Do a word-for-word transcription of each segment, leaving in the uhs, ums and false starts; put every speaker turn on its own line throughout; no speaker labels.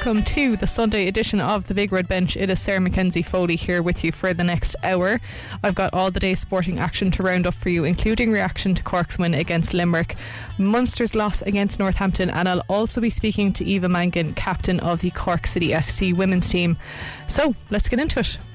welcome to the Sunday edition of the Big Red Bench. It is Sarah Mackenzie Foley here with you for the next hour. I've got all the day's sporting action to round up for you, including reaction to Cork's win against Limerick, Munster's loss against Northampton, and I'll also be speaking to Eva Mangan, captain of the Cork City F C women's team. So let's get into it.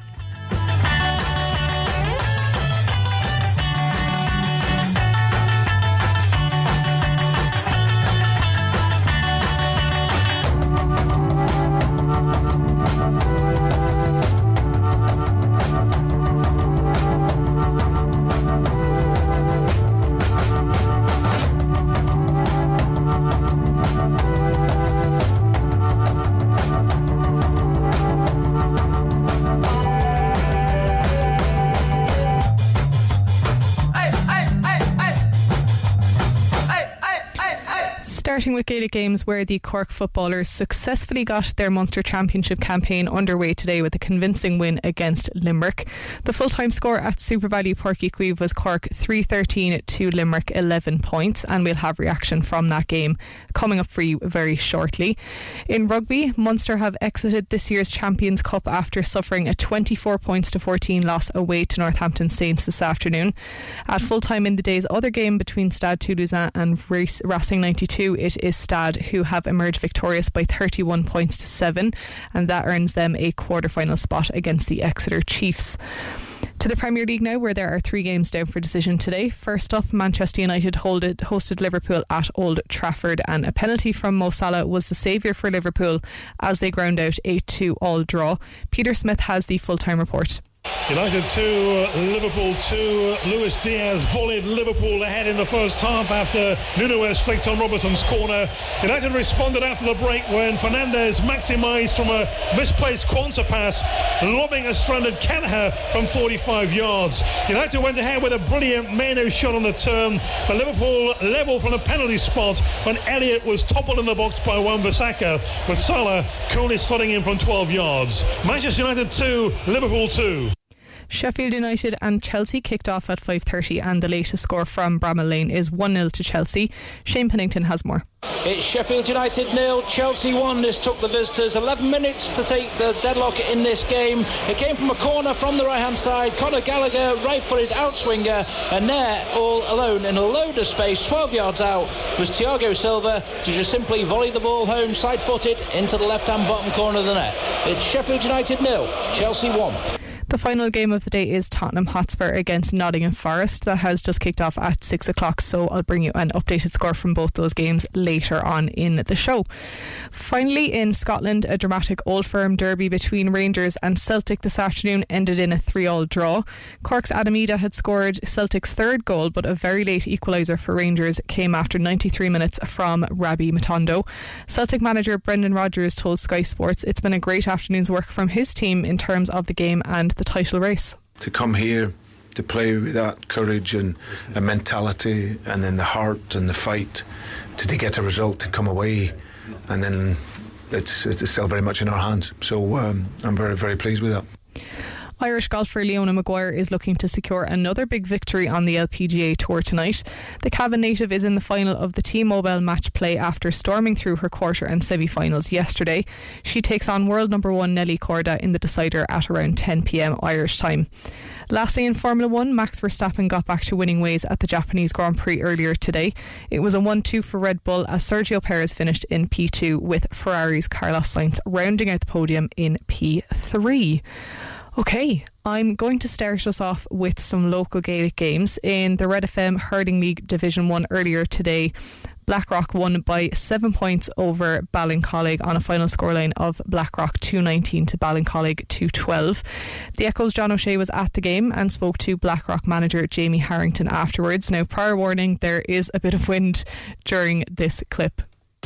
Starting with Gaelic games, where the Cork footballers successfully got their Munster Championship campaign underway today with a convincing win against Limerick. The full-time score at Super Value Páirc Uí Chaoimh was Cork three thirteen to Limerick eleven points, and we'll have reaction from that game coming up for you very shortly. In rugby, Munster have exited this year's Champions Cup after suffering a twenty-four points to fourteen loss away to Northampton Saints this afternoon. At full-time in the day's other game between Stade Toulousain and Racing ninety-two, it is Stade who have emerged victorious by thirty-one points to seven, and that earns them a quarter-final spot against the Exeter Chiefs. To the Premier League now, where there are three games down for decision today. First up, Manchester United holded, hosted Liverpool at Old Trafford, and a penalty from Mo Salah was the saviour for Liverpool as they ground out a two all draw. Peter Smith has the full-time report.
United two, Liverpool two. Luis Diaz volleyed Liverpool ahead in the first half after Nunes flicked on Robertson's corner. United responded after the break when Fernandez maximised from a misplaced Quansah pass, lobbing a stranded Kelleher from forty-five yards. United went ahead with a brilliant Meno shot on the turn, but Liverpool level from the penalty spot when Elliott was toppled in the box by Wan-Bissaka, with Salah coolly slotting in from twelve yards. Manchester United two, Liverpool two.
Sheffield United and Chelsea kicked off at five thirty, and the latest score from Bramall Lane is one nil to Chelsea. Shane Pennington has more.
It's Sheffield United nil, Chelsea one. This took the visitors eleven minutes to take the deadlock in this game. It came from a corner from the right hand side. Conor Gallagher, right-footed outswinger, and there, all alone in a load of space, twelve yards out, was Thiago Silva to just simply volley the ball home, side-footed, into the left-hand bottom corner of the net. It's Sheffield United nil, Chelsea one.
The final game of the day is Tottenham Hotspur against Nottingham Forest. That has just kicked off at six o'clock, so I'll bring you an updated score from both those games later on in the show. Finally, in Scotland, a dramatic Old Firm derby between Rangers and Celtic this afternoon ended in a three all draw. Cork's Adam Ida had scored Celtic's third goal, but a very late equaliser for Rangers came after ninety-three minutes from Rabbi Matondo. Celtic manager Brendan Rodgers told Sky Sports it's been a great afternoon's work from his team in terms of the game and the title race.
To come here, to play with that courage and a mentality, and then the heart and the fight, to, to get a result, to come away, and then it's, it's still very much in our hands. So um, I'm very, very pleased with that.
Irish golfer Leona Maguire is looking to secure another big victory on the L P G A Tour tonight. The Cavan native is in the final of the T-Mobile match play after storming through her quarter and semi-finals yesterday. She takes on world number one Nelly Korda in the decider at around ten p.m. Irish time. Lastly, in Formula one, Max Verstappen got back to winning ways at the Japanese Grand Prix earlier today. It was a one two for Red Bull as Sergio Perez finished in P two, with Ferrari's Carlos Sainz rounding out the podium in P three. Okay, I'm going to start us off with some local Gaelic games. In the Red F M Hurling League Division one earlier today, Blackrock won by seven points over Ballincollig on a final scoreline of Blackrock two nineteen to Ballincollig two twelve. The Echo's John O'Shea was at the game and spoke to Blackrock manager Jamie Harrington afterwards. Now, prior warning, there is a bit of wind during this clip.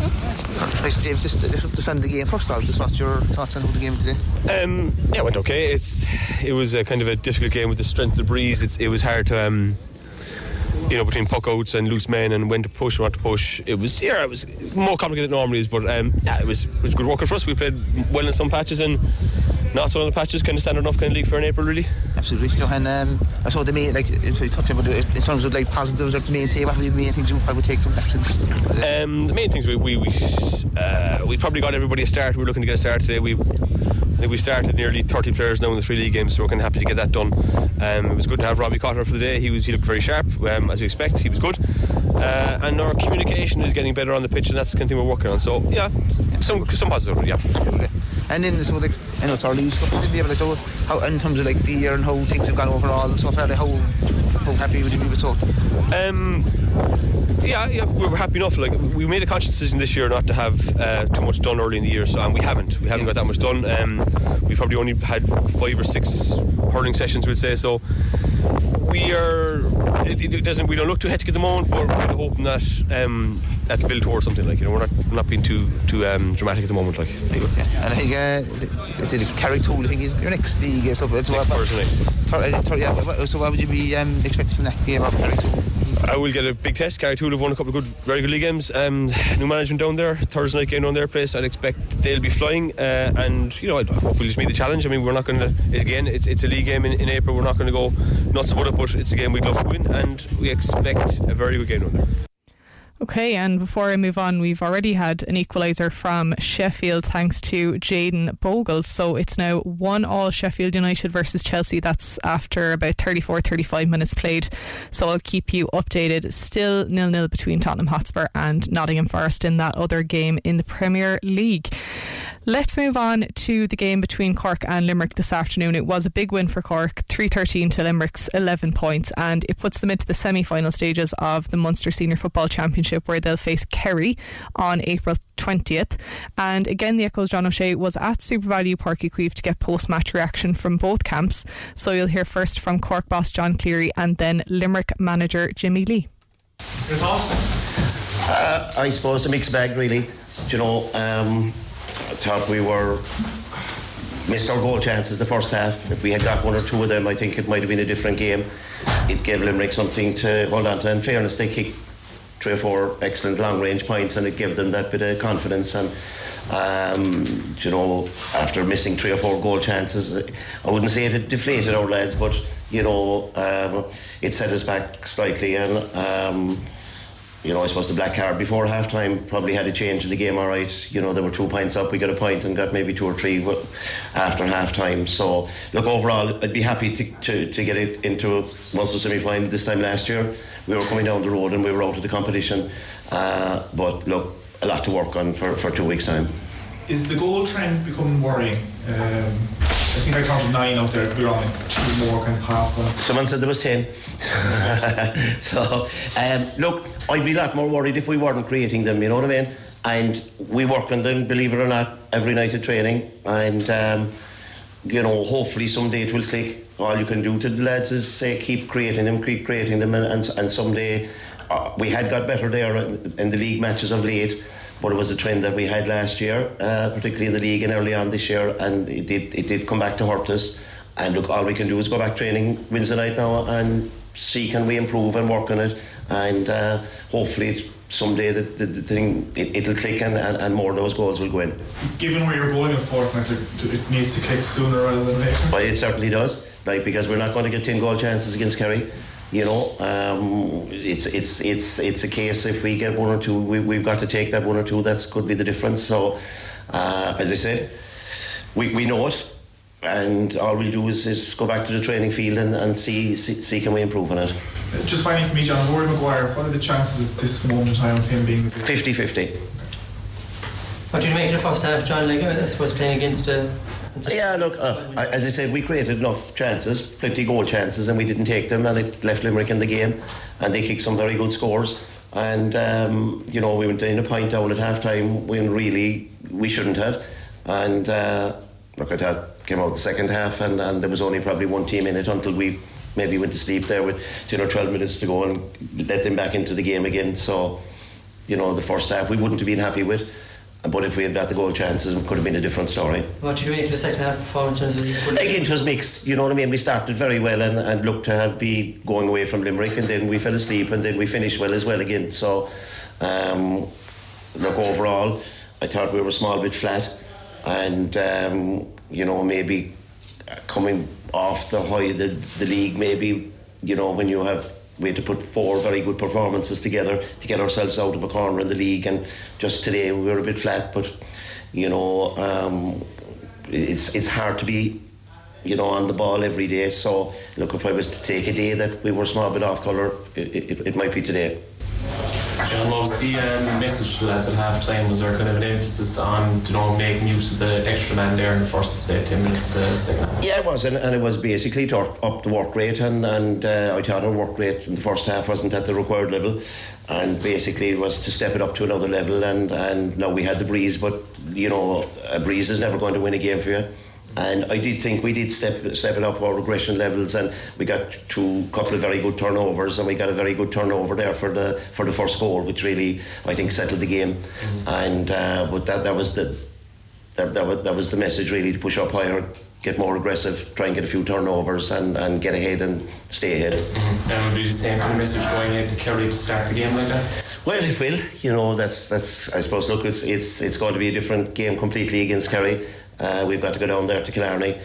Thanks, Dave. Just, just, just end the game first off. Just what's your thoughts on the game today?
Um, yeah, it went okay. It's it was a kind of a difficult game with the strength of the breeze. It's it was hard to um, you know, between puck outs and loose men and when to push and what to push. It was, yeah, it was more complicated than it normally is, but um, yeah, it was it was good working for us. We played well in some patches and not so in the patches, kind of standard enough kind of league for in April, really.
Absolutely. You know, and um, I saw the main, like, if we touch about it, in terms of like positives or the main take, what would be the main things you I would take from that?
Um, the main things we we we, uh, we probably got everybody a start. We were looking to get a start today. We I think we started nearly thirty players now in the three league games, so we're kind of happy to get that done. Um, it was good to have Robbie Cotter for the day. He was he looked very sharp, um, as we expect. He was good, uh, and our communication is getting better on the pitch, and that's the kind of thing we're working on. So yeah, some some positive, yeah.
Okay. And then so like I know it's early stuff, but like, so how in terms of like the year and how things have gone overall and so far, like how how happy would you be with so?
Um. Yeah, yeah, we were happy enough. Like, we made a conscious decision this year not to have uh, too much done early in the year, so and we haven't. We haven't got that much done. Um, we probably only had five or six hurling sessions, we'd say. So we are. It, it doesn't. We don't look too hectic at the moment, but we're kind of hoping that um, that'll build towards something. Like, you know, we're not we're not being too too um, dramatic at the moment. Like,
yeah. And I think uh, it's it Carrick-Tool. I think is your next league. So it's
next Thursday night.
Yeah. So what would you be um, expecting from that game of Carrick-Tool?
I will get a big test. Carrick-Tool have won a couple of good, very good league games. Um, new management down there, Thursday night game down their place. I'd expect they'll be flying, uh, and you know, I hope we'll just meet the challenge. I mean, we're not going to. Again, it's it's a league game in, in April. We're not going to go nuts about it, but it's a game we'd love to win, and we expect a very good game down there.
Okay, and before I move on, we've already had an equaliser from Sheffield thanks to Jaden Bogle. So it's now one all Sheffield United versus Chelsea. That's after about thirty-four thirty-five minutes played. So I'll keep you updated. Still nil nil between Tottenham Hotspur and Nottingham Forest in that other game in the Premier League. Let's move on to the game between Cork and Limerick this afternoon. It was a big win for Cork, three thirteen to Limerick's eleven points, and it puts them into the semi-final stages of the Munster Senior Football Championship, where they'll face Kerry on April twentieth. And again, the Echo's John O'Shea was at SuperValu Páirc Uí Chaoimh to get post-match reaction from both camps. So you'll hear first from Cork boss John Cleary and then Limerick manager Jimmy Lee.
Your thoughts? Uh, I suppose a mixed bag, really. You know, um, I thought we were missed our goal chances the first half. If we had got one or two of them, I think it might have been a different game. It gave Limerick something to hold on to. In fairness, they kicked three or four excellent long range points, and it gave them that bit of confidence. And um, you know, after missing three or four goal chances, I wouldn't say it had deflated our lads, but you know, um, it set us back slightly. And um, you know, I suppose the black card before half time probably had a change in the game. All right, you know, there were two points up, we got a point and got maybe two or three after half time. So look, overall I'd be happy to, to, to get it into a Munster semi-final. This time last year we were coming down the road and we were out of the competition, uh, but look, a lot to work on for, for two weeks time.
Is the goal trend becoming worrying? Um, I think I counted nine out there. We're on two more kind of half ones.
Someone said there was ten. So um, look, I'd be a lot more worried if we weren't creating them, you know what I mean? And we work on them, believe it or not, every night at training. And um, you know, hopefully someday it will click. All you can do to the lads is say keep creating them, keep creating them, and, and, and someday uh, we had got better there in, in the league matches of late. But it was a trend that we had last year, uh, particularly in the league and early on this year, and it did it did come back to hurt us. And look, all we can do is go back training Wednesday night now and see can we improve and work on it, and uh, hopefully it's someday the, the, the thing it, it'll click and, and, and more of those goals will go in.
Given where you're going in fortnight, it needs to click sooner rather than later.
But it certainly does, like because we're not going to get ten goal chances against Kerry. You know, um, it's it's it's it's a case if we get one or two, we, we've got to take that one or two. That could be the difference. So, uh, as I said, we we know it, and all we do is, is go back to the training field and, and see, see see can we improve on it.
Just finally for me, John, Rory Maguire, what are the chances at this moment in time of him being
fifty fifty?
What did you make of the first half, John? Like, I suppose playing against a.
Yeah, look, uh, as I said, we created enough chances, plenty goal chances, and we didn't take them, and it left Limerick in the game, and they kicked some very good scores. And um, you know, we went in a point down at half time when really we shouldn't have. And uh, look, I thought came out the second half, and, and there was only probably one team in it until we maybe went to sleep there with ten or twelve minutes to go and let them back into the game again. So, you know, the first half we wouldn't have been happy with. but if we had got the goal chances, it could have been a different story.
What did you make of the second half performance?
Again, it was mixed, you know what I mean. We started very well and, and looked to have be going away from Limerick, and then we fell asleep, and then we finished well as well again. So, um, look, overall, I thought we were a small bit flat, and um, you know, maybe coming off the high of the, the league, maybe, you know, when you have we had to put four very good performances together to get ourselves out of a corner in the league, and just today we were a bit flat. But you know, um, it's it's hard to be, you know, on the ball every day. So look, if I was to take a day that we were a small bit off colour, it, it, it might be today.
John, what was the um, message to the lads at half time? Was there kind of an emphasis on, you know, making use of the extra man there in the first, say, ten minutes of the second half?
Yeah, it was, and, and it was basically to up, up the work rate, and, and uh, I thought our work rate in the first half wasn't at the required level, and basically it was to step it up to another level, and, and now we had the breeze, but, you know, a breeze is never going to win a game for you. And I did think we did step step it up our aggression levels, and we got two couple of very good turnovers, and we got a very good turnover there for the for the first goal, which really I think settled the game. Mm-hmm. And uh, but that that was the that that was, that was the message really, to push up higher, get more aggressive, try and get a few turnovers, and, and get ahead and stay ahead.
Mm-hmm. And would be the same kind of message going ahead to Kerry to start the game like that?
Well, it will. You know, that's that's I suppose. Look, it's it's it's going to be a different game completely against Kerry. Uh, we've got to go down there to Killarney,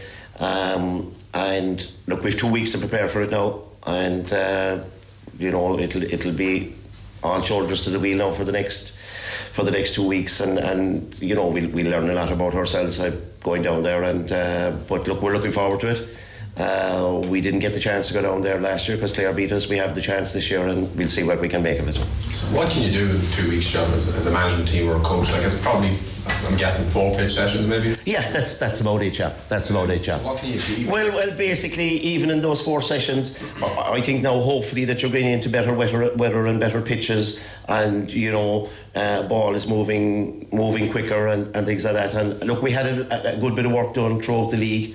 um, and look, we've two weeks to prepare for it now, and uh, you know, it'll it'll be on shoulders to the wheel now for the next for the next two weeks, and, and you know, we'll we'll learn a lot about ourselves uh, going down there, and uh, but look, we're looking forward to it. Uh, we didn't get the chance to go down there last year because Clare beat us. We have the chance this year, and we'll see what we can make of it.
So what can you do in two weeks, John, as, as a management team or a coach? Like, it's probably, I'm guessing, four pitch sessions maybe?
Yeah, that's that's about it, chap. That's about it, chap.
So what can you achieve?
Well, well, basically, even in those four sessions, I think now hopefully that you're getting into better weather, weather and better pitches, and you know, uh, ball is moving moving quicker and, and things like that. And look, we had a, a good bit of work done throughout the league,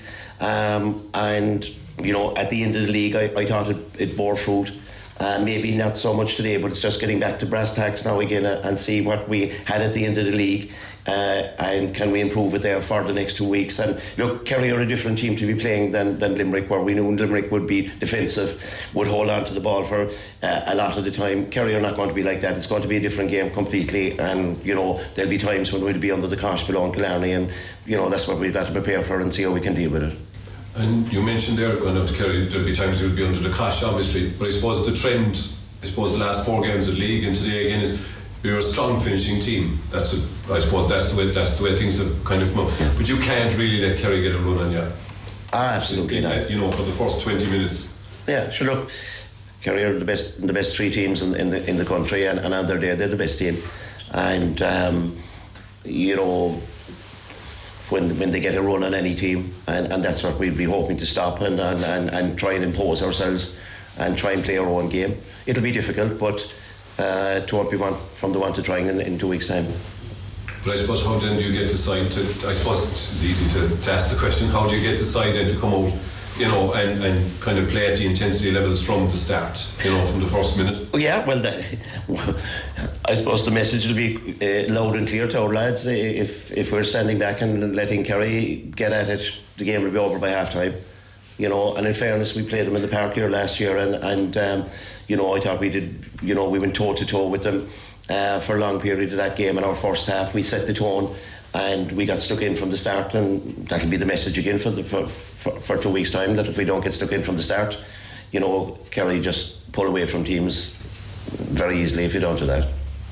um, and you know, at the end of the league, I, I thought it, it bore fruit. Uh, maybe not so much today, but it's just getting back to brass tacks now again, uh, and see what we had at the end of the league, uh, and can we improve it there for the next two weeks. And look, Kerry are a different team to be playing than, than Limerick, where we knew Limerick would be defensive, would hold on to the ball for uh, a lot of the time. Kerry are not going to be like that. It's going to be a different game completely, and you know, there'll be times when we'll be under the cosh below in Killarney, and you know, that's what we've got to prepare for and see how we can deal with it.
And you mentioned there going out to Kerry, there'll be times you'll be under the clash, obviously, but I suppose the trend, I suppose the last four games of the league and today again is we're a strong finishing team. That's a, I suppose that's the way that's the way things have kind of come up. But you can't really let Kerry get a run on you.
Ah, absolutely not.
You know, for the first twenty minutes.
Yeah, sure. Look, Kerry are the best, the best three teams in, in the in the country, and, and on their day they're the best team, and um, you know. When, when they get a run on any team, and, and that's what we'd be hoping to stop, and, and, and, and try and impose ourselves and try and play our own game. It'll be difficult, but uh, to what we want from the one to trying in, in two weeks' time.
But I suppose how then do you get decide to, I suppose it's easy to, to ask the question, how do you get decide then to come out, you know, and, and kind of play at the intensity levels from the start, you know, from the first minute?
Yeah, well, that, I suppose the message will be uh, loud and clear to our lads. If if we're standing back and letting Kerry get at it, the game will be over by half time. You know, and in fairness, we played them in the park here last year, and, and um, you know, I thought we did, you know, we went toe to toe with them uh, for a long period of that game in our first half. We set the tone, and we got stuck in from the start, and that'll be the message again for the for, for, for two weeks' time, that if we don't get stuck in from the start, you know, Kerry just pull away from teams very easily if you don't do that.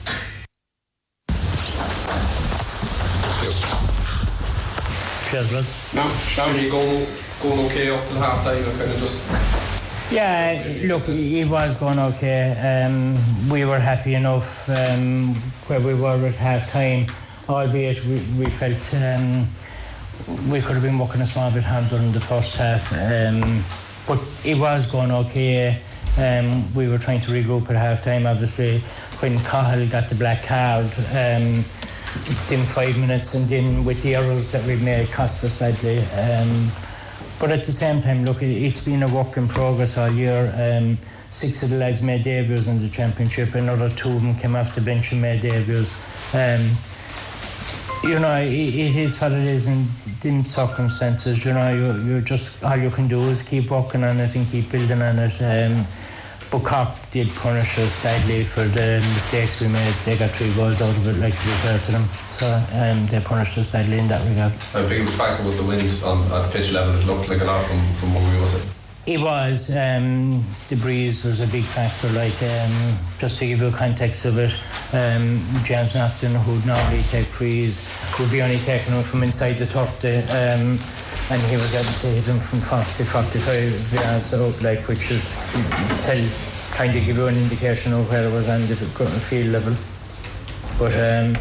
Now, Sean, you going, going okay up till half time, kind of just...
Yeah, look, it was going okay. Um, we were happy enough um, where we were at half time, albeit we, we felt um, we could have been working a small bit harder in the first half. Um, but it was going okay. Um, we were trying to regroup at half time, obviously. When Cahill got the black card, um, then five minutes, and then with the errors that we've made, cost us badly. Um, but at the same time, look, it's been a work in progress all year. Um, six of the lads made debuts in the championship. Another two of them came off the bench and made debuts. Um, you know, it, it is what it is in, in circumstances. You know, you you just all you can do is keep working on it and keep building on it. Um, but Cork did punish us badly for the mistakes we made. They got three goals out of it, like to be fair to them. So um, they punished us badly in that regard.
A big factor was the wind on at pitch level. It looked like a lot from from where we was.
It was. Um, the breeze was a big factor. Like um, just to give you a context of it, um, James Nafton, who'd normally take frees, would be only taking them from inside the thirty, um, and he was able to hit them from forty, forty-five yards out, like, which is tell, kind of give you an indication of where it was on the field level. But um,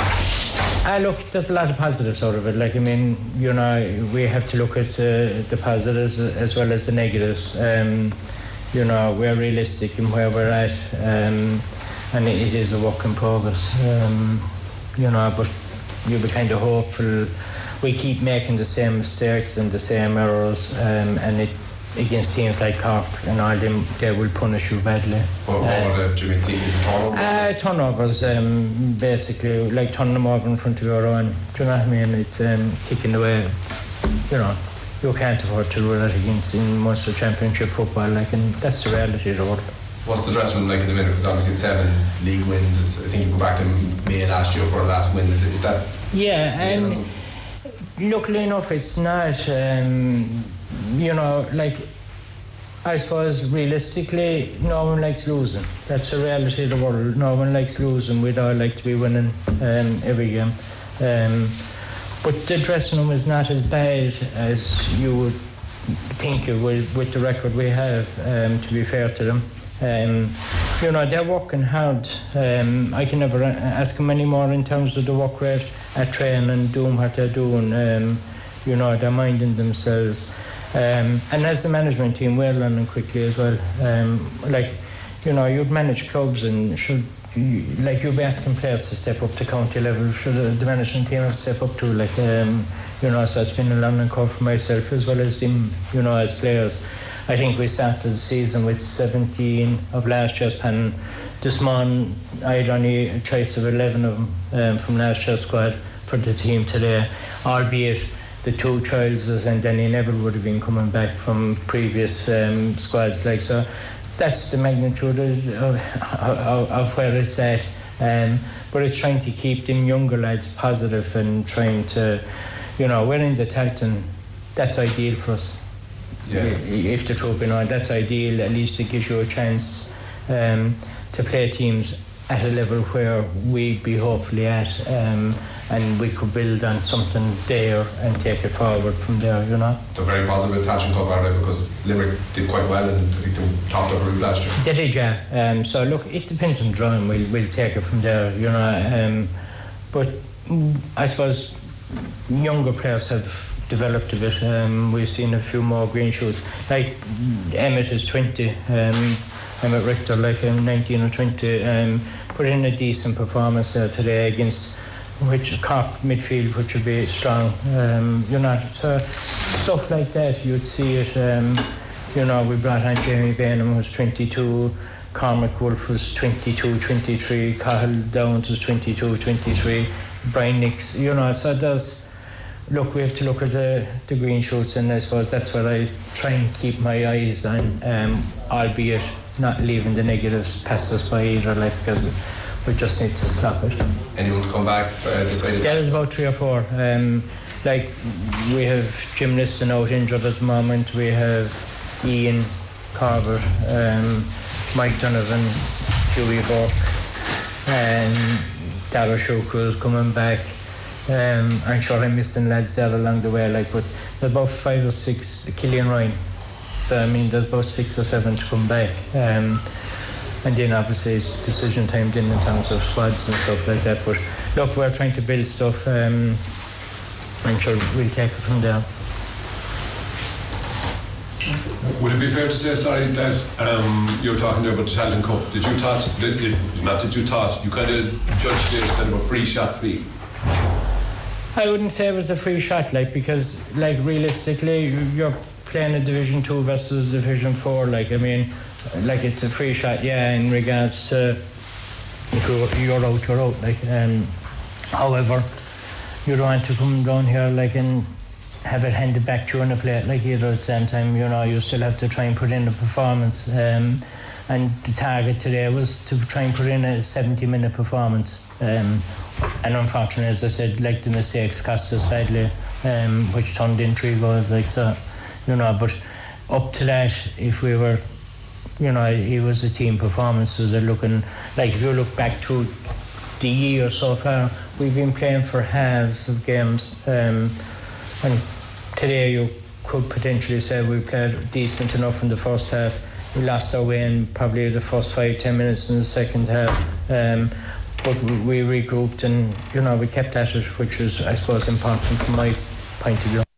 Ah, look, there's a lot of positives out of it. Like, I mean, you know, we have to look at uh, the positives as well as the negatives. Um, you know, we're realistic in where we're at, um, and it, it is a work in progress. Um, you know, but you'll be kind of hopeful. We keep making the same mistakes and the same errors, um, and it against teams like Cork and all them, they will punish you badly.
What uh, do you mean, is it turnovers?
Uh, turnovers, um, basically, like turning them over in front of your own. Do you know what I mean? It's um, kicking away. You know, you can't afford to do that against in Munster Championship football, like, and that's the reality of the world.
What's the dressing room like in the minute? Because obviously it's seven league wins. It's, I think you go back to May last year for our last win. Is, it, is that?
Yeah, and luckily enough, it's not. Um, you know, like, I suppose realistically, no one likes losing. That's the reality of the world. No one likes losing. We'd all like to be winning um, every game. Um, but the dressing room is not as bad as you would think it would with the record we have, um, to be fair to them. Um, you know, they're working hard. Um, I can never ask them any more in terms of the work rate at training and doing what they're doing. Um, you know, they're minding themselves. Um, and as a management team, we're learning quickly as well. Um, like, you know, you'd manage clubs and should, you, like, you'd be asking players to step up to county level. Should the, the management team have step up to, like, um, you know, so it's been a learning curve for myself as well as them, you know, as players. I think we started the season with seventeen of last year's pan. This morning, I had only a choice of eleven of them um, from last year's squad for the team today, albeit the two trials, and then he never would have been coming back from previous um, squads. Like, so that's the magnitude of, of, of where it's at. Um, but it's trying to keep them younger lads positive and trying to, you know, we're in the Talton. That's ideal for us.
Yeah.
If the truth be known, that's ideal. At least it gives you a chance um, to play teams at a level where we'd be hopefully at. Um, and we could build on something there and take it forward from there, you know.
They're very positive with Thatcham Cup, are they? Because Limerick did quite well and I think they topped up route last year.
They did, yeah. Um, so, look, it depends on drawing. We'll, we'll take it from there, you know. Um, but mm, I suppose younger players have developed a bit. Um, we've seen a few more green shoots. Like, Emmett is twenty. Um, Emmett Richter, like, um, nineteen or twenty. Um, put in a decent performance uh, today against which Cork midfield, which would be strong, um, you know, so stuff like that you'd see it. Um, you know, we brought on Jamie Bainham, who was twenty-two, Cormac Wolfe was twenty-two, twenty-three, Cahill Downs was twenty-two, twenty-three, Brian Nix, you know, so there's, look, we have to look at the, the green shoots, and I suppose that's what I try and keep my eyes on, um, albeit not leaving the negatives pass us by either, like, because we just need to stop it.
Anyone to come back? Uh,
There's about three or four. Um, like, we have Jim Liston out injured at the moment. We have Ian Carver, um, Mike Donovan, Hughie Burke, and Dara Shukru is coming back. Um, I'm sure I'm missing lads there along the way, like, but there's about five or six. Killian Ryan. So I mean, there's about six or seven to come back. Um, And then obviously it's decision time then in terms of squads and stuff like that. But look, we're trying to build stuff. Um, I'm sure we'll take it from there.
Would it be fair to say, sorry, that um, you're talking there about the Talon Cup? Did you thought, did, did, not did you thought, you kind of judged it as kind of a free shot fee?
I wouldn't say it was a free shot, like, because, like, realistically, you're playing a Division Two versus Division Four. Like, I mean, like, it's a free shot, yeah, in regards to if you're, you're out, you're out. Like, um, however, you don't want to come down here like and have it handed back to you on a plate like either. At the same time, you know, you still have to try and put in the performance. Um, and the target today was to try and put in a seventy minute performance. Um, and unfortunately, as I said, like the mistakes cost us badly, um, which turned in three goals like so, you know. But up to that, if we were, you know, it was a team performance. So they're looking like, if you look back to the year so far, we've been playing for halves of games, um, and today you could potentially say we played decent enough in the first half. We lost our way in probably the first five, ten minutes in the second half. Um, but we regrouped and, you know, we kept at it, which is, I suppose, important from my point of view.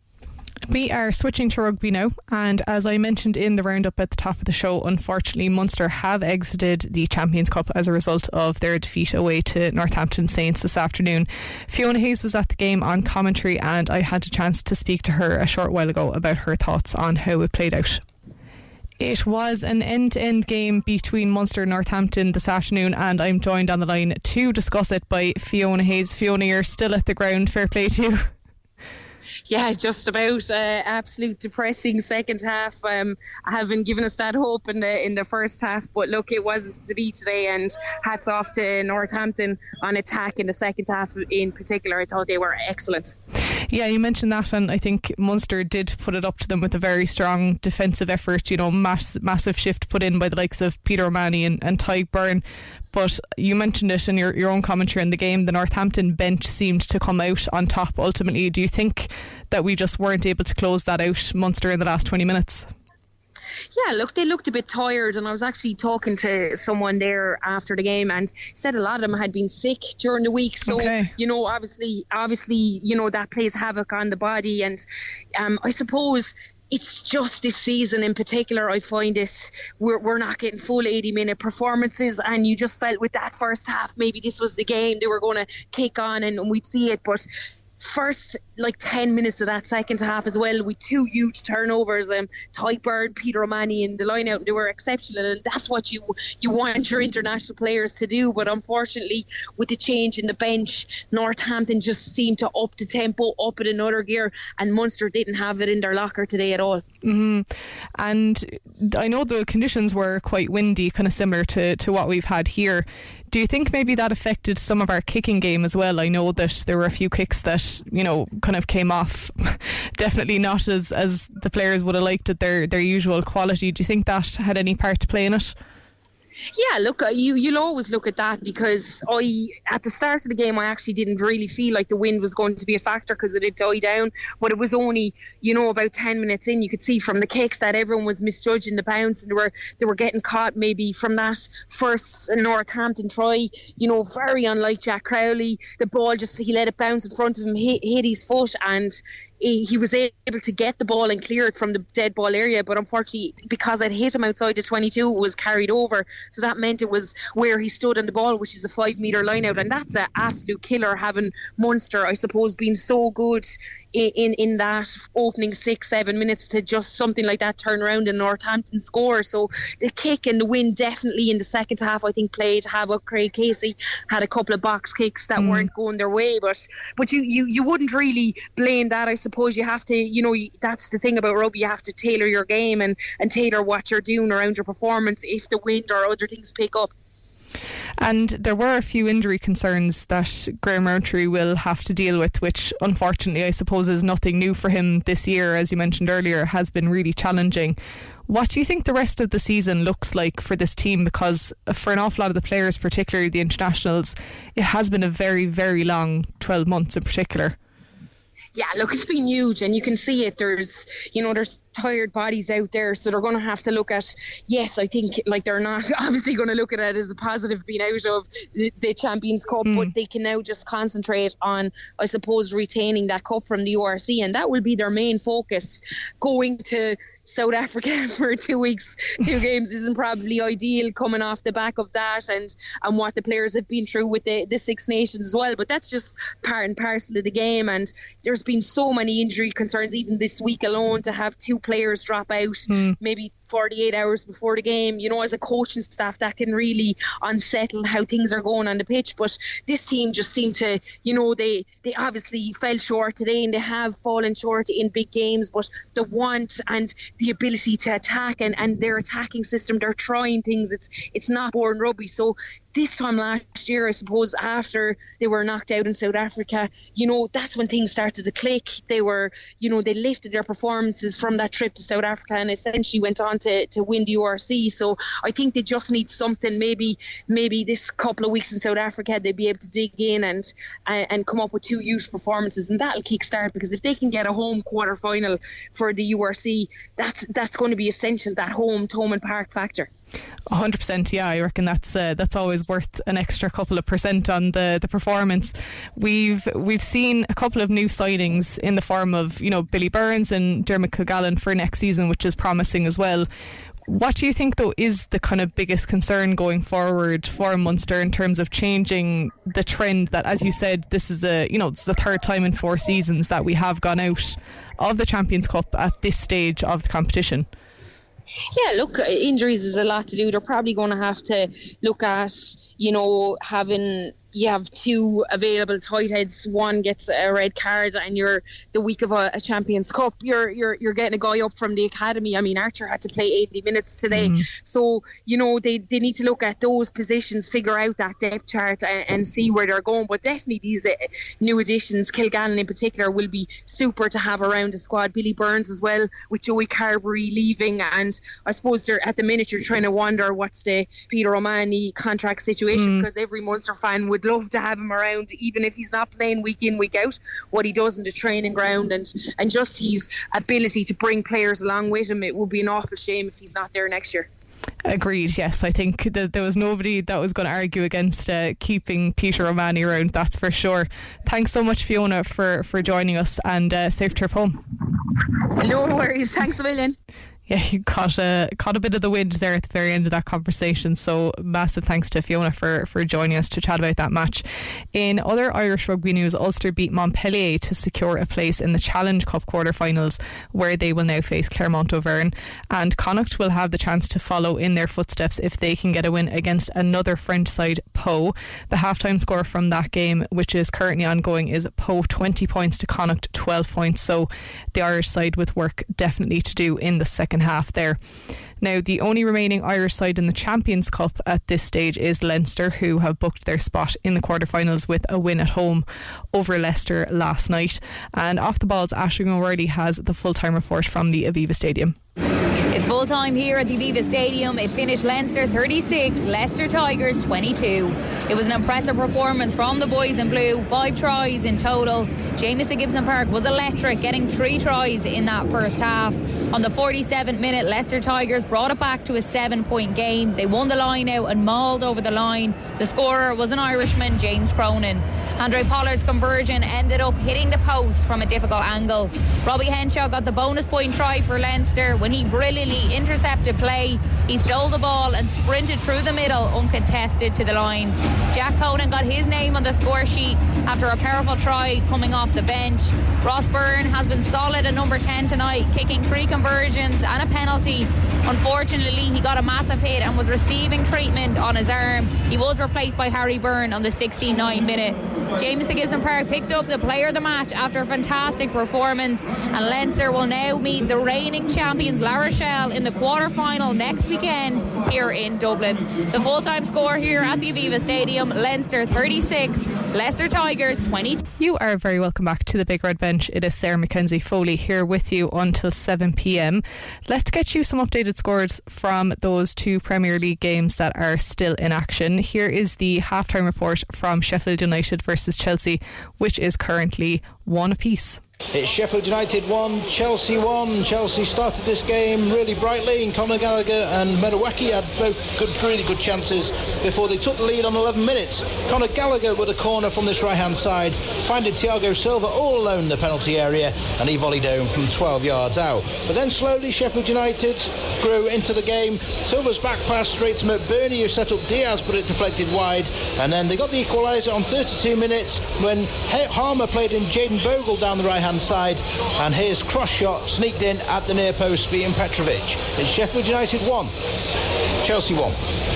We are switching to rugby now, and as I mentioned in the roundup at the top of the show, unfortunately Munster have exited the Champions Cup as a result of their defeat away to Northampton Saints this afternoon. Fiona Hayes was at the game on commentary, and I had a chance to speak to her a short while ago about her thoughts on how it played out. It was an end-to-end game between Munster and Northampton this afternoon, and I'm joined on the line to discuss it by Fiona Hayes. Fiona, you're still at the ground. Fair play to you.
Yeah, just about. Uh, absolute depressing second half. Um, I haven't given us that hope in the in the first half, but look, it wasn't to be today, and hats off to Northampton on attack in the second half in particular. I thought they were excellent.
Yeah, you mentioned that, and I think Munster did put it up to them with a very strong defensive effort. You know, mass, massive shift put in by the likes of Peter O'Mahony and, and Tadhg Byrne. But you mentioned it in your, your own commentary in the game, the Northampton bench seemed to come out on top ultimately. Do you think that we just weren't able to close that out, Munster, in the last twenty minutes?
Yeah, look, they looked a bit tired, and I was actually talking to someone there after the game, and said a lot of them had been sick during the week. So, okay. you know, obviously, obviously, you know, that plays havoc on the body, and um, I suppose it's just this season in particular, I find it, we're, we're not getting full eighty minute performances, and you just felt with that first half, maybe this was the game they were going to kick on and we'd see it, but first like ten minutes of that second half as well, with two huge turnovers, um, Tadhg Byrne, Peter O'Mahony in the line out, and they were exceptional, and that's what you you want your international players to do. But unfortunately, with the change in the bench, Northampton just seemed to up the tempo, up in another gear, and Munster didn't have it in their locker today at all.
Mm-hmm. And I know the conditions were quite windy, kind of similar to, to what we've had here. Do you think maybe that affected some of our kicking game as well? I know that there were a few kicks that, you know, kind of came off definitely not as, as the players would have liked at their, their usual quality. Do you think that had any part to play in it?
Yeah, look, uh, you, you'll always look at that, because I, at the start of the game, I actually didn't really feel like the wind was going to be a factor because it had died down. But it was only, you know, about ten minutes in, you could see from the kicks that everyone was misjudging the bounce, and they were they were getting caught maybe from that first Northampton try. You know, very unlike Jack Crowley, the ball just, he let it bounce in front of him, hit, hit his foot, and He, he was able to get the ball and clear it from the dead ball area, but unfortunately, because it hit him outside the twenty-two, it was carried over. So that meant it was where he stood on the ball, which is a five metre line out, and that's an absolute killer, having Munster, I suppose, being so good in, in, in that opening six, seven minutes to just something like that turn around and Northampton score. So the kick and the win definitely in the second half, I think, played havoc. Craig Casey had a couple of box kicks that mm. weren't going their way, but but you, you, you wouldn't really blame that. I suppose you have to, you know, that's the thing about rugby, you have to tailor your game and, and tailor what you're doing around your performance if the wind or other things pick up.
And there were a few injury concerns that Graham Rowntree will have to deal with, which unfortunately I suppose is nothing new for him this year. As you mentioned earlier, has been really challenging. What do you think the rest of the season looks like for this team? Because for an awful lot of the players, particularly the internationals, it has been a very, very long twelve months in particular.
Yeah, look, it's been huge, and you can see it. There's, you know, there's tired bodies out there, so they're going to have to look at, yes, I think, like, they're not obviously going to look at it as a positive being out of the, the Champions Cup, mm. but they can now just concentrate on, I suppose, retaining that cup from the U R C, and that will be their main focus. Going to South Africa for two weeks, two games isn't probably ideal coming off the back of that, and, and what the players have been through with the, the Six Nations as well, but that's just part and parcel of the game. And there's been so many injury concerns even this week alone, to have two players drop out, mm. maybe forty-eight hours before the game, you know, as a coaching staff, that can really unsettle how things are going on the pitch. But this team just seemed to, you know, they they obviously fell short today, and they have fallen short in big games, but the want and the ability to attack and, and their attacking system, they're trying things. It's it's not boring rugby. So this time last year, I suppose, after they were knocked out in South Africa, you know, that's when things started to click. They were, you know, they lifted their performances from that trip to South Africa and essentially went on to, to win the U R C. So I think they just need something. Maybe maybe this couple of weeks in South Africa, they'd be able to dig in and and, and come up with two huge performances, and that'll kickstart, because if they can get a home quarter final for the U R C, that's that's going to be essential, that home Thomond Park factor.
one hundred percent, yeah. I reckon that's uh, that's always worth an extra couple of percent on the, the performance. We've we've seen a couple of new signings in the form of, you know, Billy Burns and Dermot Kilgallen for next season, which is promising as well. What do you think, though, is the kind of biggest concern going forward for Munster in terms of changing the trend that, as you said, this is a, you know, it's the third time in four seasons that we have gone out of the Champions Cup at this stage of the competition?
Yeah, look, injuries is a lot to do. They're probably going to have to look at, you know, having you have two available tight heads. One gets a red card, and you're the week of a, a Champions Cup. You're you're you're getting a guy up from the academy. I mean, Archer had to play eighty minutes today, mm-hmm. so you know they, they need to look at those positions, figure out that depth chart, and, and see where they're going. But definitely these uh, new additions, Kilgallen in particular, will be super to have around the squad. Billy Burns as well, with Joey Carberry leaving, and I suppose they're at the minute you're trying to wonder what's the Peter O'Mahony contract situation, because mm. every Munster fan would love to have him around, even if he's not playing week in, week out. What he does in the training ground, and and just his ability to bring players along with him, it would be an awful shame if he's not there next year.
Agreed, yes. I think that there was nobody that was going to argue against uh, keeping Peter O'Mahony around, that's for sure. Thanks so much, Fiona, for, for joining us, and uh, safe trip home.
No worries, thanks a million.
Yeah, you caught a, caught a bit of the wind there at the very end of that conversation, so massive thanks to Fiona for, for joining us to chat about that match. In other Irish rugby news, Ulster beat Montpellier to secure a place in the Challenge Cup quarter-finals, where they will now face Clermont Auvergne, and Connacht will have the chance to follow in their footsteps if they can get a win against another French side, Pau. The half-time score from that game, which is currently ongoing, is Pau twenty points to Connacht twelve points, so the Irish side with work definitely to do in the second half there. Now, the only remaining Irish side in the Champions Cup at this stage is Leinster, who have booked their spot in the quarterfinals with a win at home over Leicester last night. And off the balls, Aisling O'Reilly has the full-time report from the Aviva Stadium.
It's full time here at the Aviva Stadium. It finished Leinster thirty-six, Leicester Tigers twenty-two. It was an impressive performance from the boys in blue, five tries in total. Jamieson Gibson Park was electric, getting three tries in that first half. On the forty-seventh minute, Leicester Tigers brought it back to a seven point game. They won the line out and mauled over the line. The scorer was an Irishman, James Cronin. Andre Pollard's conversion ended up hitting the post from a difficult angle. Robbie Henshaw got the bonus point try for Leinster when he brilliantly intercepted play. He stole the ball and sprinted through the middle uncontested to the line. Jack Conan got his name on the score sheet after a powerful try coming off the bench. Ross Byrne has been solid at number ten tonight, kicking three conversions and a penalty. Unfortunately, he got a massive hit and was receiving treatment on his arm. He was replaced by Harry Byrne on the sixty-ninth minute. Jamieson Gibson Park picked up the player of the match after a fantastic performance, and Leinster will now meet the reigning champions La Rochelle in the quarter-final next weekend here in Dublin. The full-time score here at the Aviva Stadium, Leinster thirty-six, Leicester Tigers twenty.
You are very welcome back to the Big Red Bench. It is Sarah Mackenzie Foley here with you until seven p.m. Let's get you some updated scores from those two Premier League games that are still in action. Here is the halftime report from Sheffield United versus Chelsea, which is currently one apiece.
It's Sheffield United one, Chelsea one. Chelsea started this game really brightly, and Conor Gallagher and Medawaki had both good, really good chances before they took the lead on eleven minutes. Conor Gallagher with a corner from this right-hand side, finding Thiago Silva all alone in the penalty area, and he volleyed home from twelve yards out. But then slowly Sheffield United grew into the game. Silva's back pass straight to McBurney, who set up Diaz, but it deflected wide, and then they got the equaliser on thirty-two minutes when Harmer played in Jaden Bogle down the right right-hand side, and his cross shot sneaked in at the near post, being Petrovic. It's Sheffield United one, Chelsea one.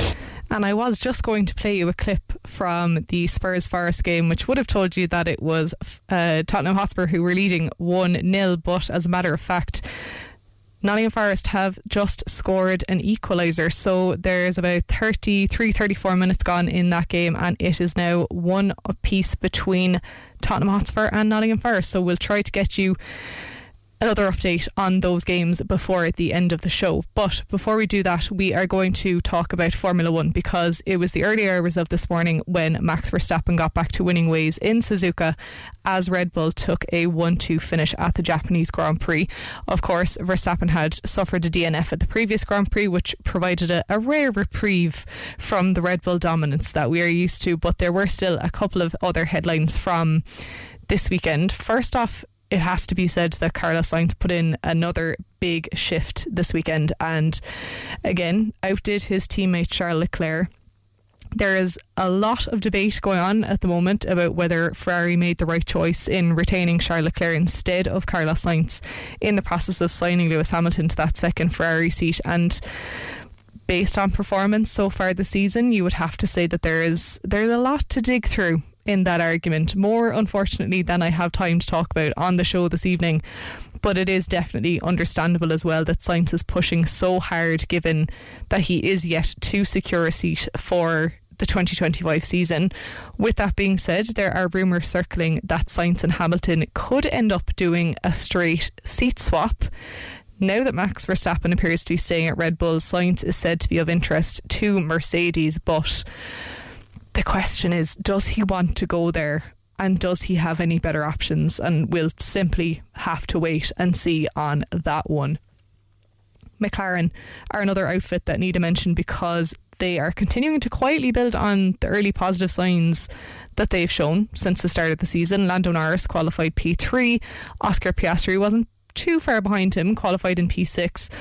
And I was just going to play you a clip from the Spurs Forest game, which would have told you that it was uh, Tottenham Hotspur who were leading one nil, but as a matter of fact, Nottingham Forest have just scored an equaliser. So there's about thirty-three, thirty-four minutes gone in that game, and it is now one apiece between Tottenham Hotspur and Nottingham Forest. So we'll try to get you another update on those games before the end of the show. But before we do that, we are going to talk about Formula One, because it was the early hours of this morning when Max Verstappen got back to winning ways in Suzuka as Red Bull took a one two finish at the Japanese Grand Prix. Of course, Verstappen had suffered a D N F at the previous Grand Prix, which provided a, a rare reprieve from the Red Bull dominance that we are used to, but there were still a couple of other headlines from this weekend. First off, it has to be said that Carlos Sainz put in another big shift this weekend and again outdid his teammate Charles Leclerc. There is a lot of debate going on at the moment about whether Ferrari made the right choice in retaining Charles Leclerc instead of Carlos Sainz in the process of signing Lewis Hamilton to that second Ferrari seat. And based on performance so far this season, you would have to say that there is there's a lot to dig through in that argument, more unfortunately than I have time to talk about on the show this evening. But it is definitely understandable as well that Sainz is pushing so hard, given that he is yet to secure a seat for the twenty twenty-five season. With that being said, there are rumours circling that Sainz and Hamilton could end up doing a straight seat swap. Now that Max Verstappen appears to be staying at Red Bull, Sainz is said to be of interest to Mercedes, but the question is, does he want to go there, and does he have any better options? And we'll simply have to wait and see on that one. McLaren are another outfit that need to mention, because they are continuing to quietly build on the early positive signs that they've shown since the start of the season. Lando Norris qualified P three. Oscar Piastri wasn't too far behind him, qualified in P six.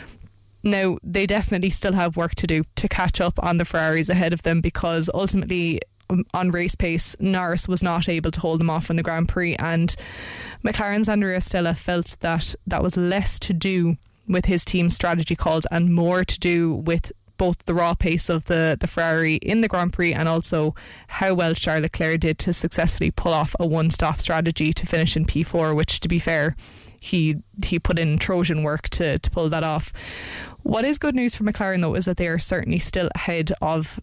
Now, they definitely still have work to do to catch up on the Ferraris ahead of them, because ultimately on race pace, Norris was not able to hold them off in the Grand Prix, and McLaren's Andrea Stella felt that that was less to do with his team strategy calls and more to do with both the raw pace of the, the Ferrari in the Grand Prix and also how well Charles Leclerc did to successfully pull off a one-stop strategy to finish in P four, which, to be fair, he he put in Trojan work to, to pull that off. What is good news for McLaren, though, is that they are certainly still ahead of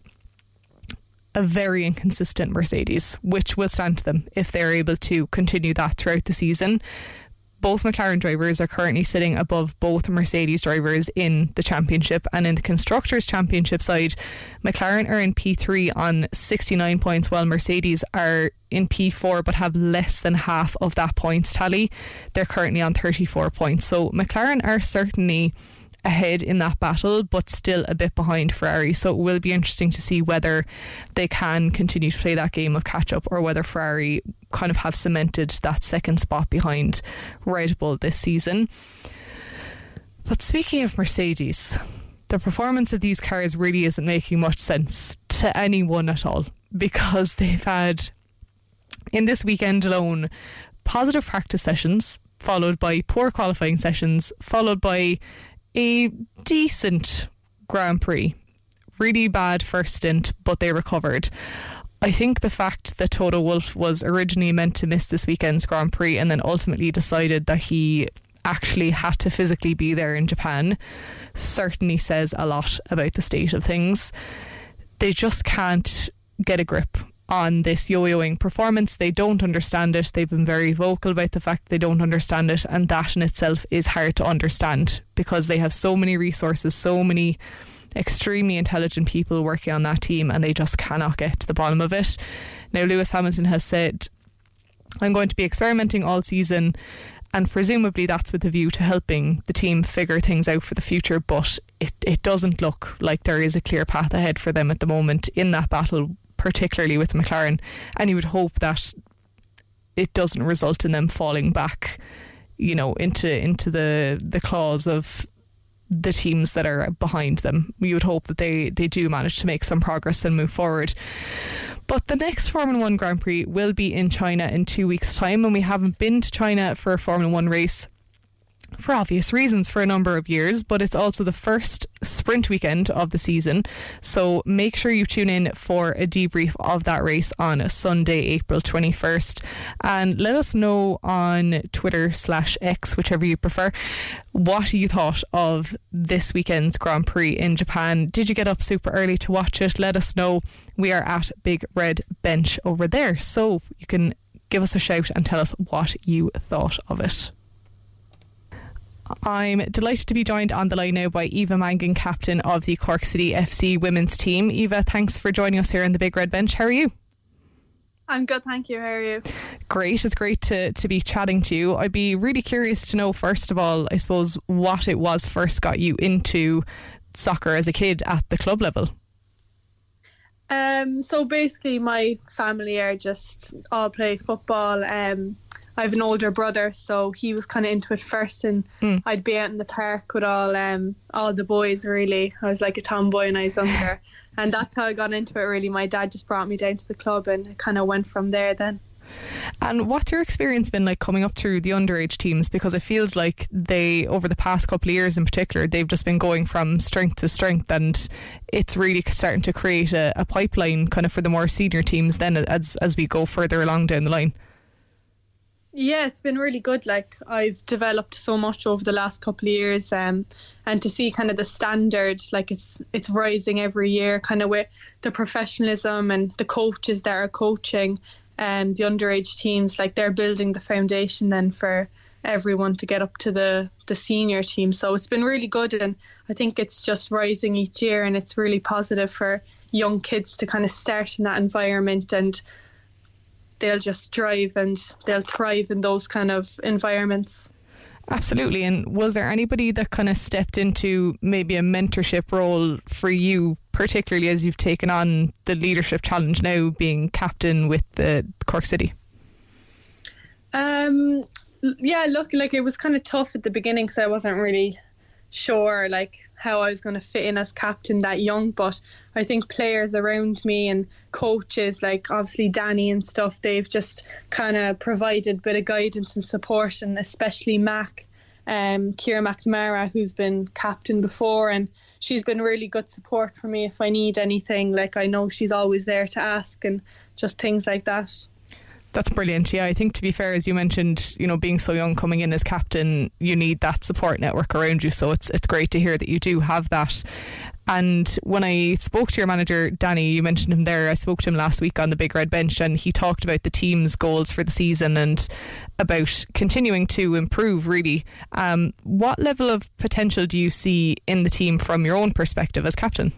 a very inconsistent Mercedes, which will stand to them if they're able to continue that throughout the season. Both McLaren drivers are currently sitting above both Mercedes drivers in the championship, and in the Constructors' Championship side, McLaren are in P three on sixty-nine points, while Mercedes are in P four but have less than half of that points tally. They're currently on thirty-four points. So McLaren are certainly ahead in that battle, but still a bit behind Ferrari. So it will be interesting to see whether they can continue to play that game of catch up, or whether Ferrari kind of have cemented that second spot behind Red Bull this season. But speaking of Mercedes, the performance of these cars really isn't making much sense to anyone at all, because they've had, in this weekend alone, positive practice sessions followed by poor qualifying sessions, followed by a decent Grand Prix. Really bad first stint, but they recovered. I think the fact that Toto Wolff was originally meant to miss this weekend's Grand Prix and then ultimately decided that he actually had to physically be there in Japan certainly says a lot about the state of things. They just can't get a grip on this yo-yoing performance. They don't understand it. They've been very vocal about the fact they don't understand it, and that in itself is hard to understand, because they have so many resources, so many extremely intelligent people working on that team, and they just cannot get to the bottom of it. Now, Lewis Hamilton has said, I'm going to be experimenting all season, and presumably that's with a view to helping the team figure things out for the future, but it, it doesn't look like there is a clear path ahead for them at the moment in that battle, particularly with McLaren, and you would hope that it doesn't result in them falling back, you know, into into the the claws of the teams that are behind them. You would hope that they, they do manage to make some progress and move forward. But the next Formula One Grand Prix will be in China in two weeks' time, and we haven't been to China for a Formula One race for obvious reasons for a number of years, but it's also the first sprint weekend of the season, so make sure you tune in for a debrief of that race on Sunday, April twenty-first, and let us know on Twitter slash X, whichever you prefer, what you thought of this weekend's Grand Prix in Japan. Did you get up super early to watch it? Let us know. We are at Big Red Bench over there, so you can give us a shout and tell us what you thought of it. I'm delighted to be joined on the line now by Eva Mangan, captain of the Cork City F C women's team. Eva, thanks for joining us here on the Big Red Bench. How are you?
I'm good, thank you. How are you?
Great. It's great to, to be chatting to you. I'd be really curious to know, first of all, I suppose, what it was first got you into soccer as a kid at the club level.
Um, so basically my family are just all play football. Um, I have an older brother, so he was kind of into it first, and mm. I'd be out in the park with all um all the boys, really. I was like a tomboy when I was younger, and that's how I got into it, really. My dad just brought me down to the club, and it kind of went from there then.
And what's your experience been like coming up through the underage teams? Because it feels like they, over the past couple of years in particular, they've just been going from strength to strength, and it's really starting to create a, a pipeline kind of for the more senior teams then as as we go further along down the line.
Yeah, it's been really good. Like, I've developed so much over the last couple of years, um, and to see kind of the standard, like it's it's rising every year, kind of with the professionalism and the coaches that are coaching um, the underage teams. Like, they're building the foundation then for everyone to get up to the, the senior team. So it's been really good, and I think it's just rising each year, and it's really positive for young kids to kind of start in that environment, and they'll just drive and they'll thrive in those kind of environments.
Absolutely. And was there anybody that kind of stepped into maybe a mentorship role for you, particularly as you've taken on the leadership challenge now, being captain with the Cork City?
Um, yeah, look, like it was kind of tough at the beginning because I wasn't really sure like how I was going to fit in as captain that young, but I think players around me and coaches, like obviously Danny and stuff, they've just kind of provided a bit of guidance and support, and especially Mac, um, Ciara McNamara, who's been captain before, and she's been really good support for me if I need anything. Like, I know she's always there to ask and just things like that.
That's brilliant. Yeah, I think, to be fair, as you mentioned, you know, being so young coming in as captain, you need that support network around you. So it's it's great to hear that you do have that. And when I spoke to your manager, Danny, you mentioned him there, I spoke to him last week on the Big Red Bench, and he talked about the team's goals for the season and about continuing to improve, really. Um, what level of potential do you see in the team from your own perspective as captain?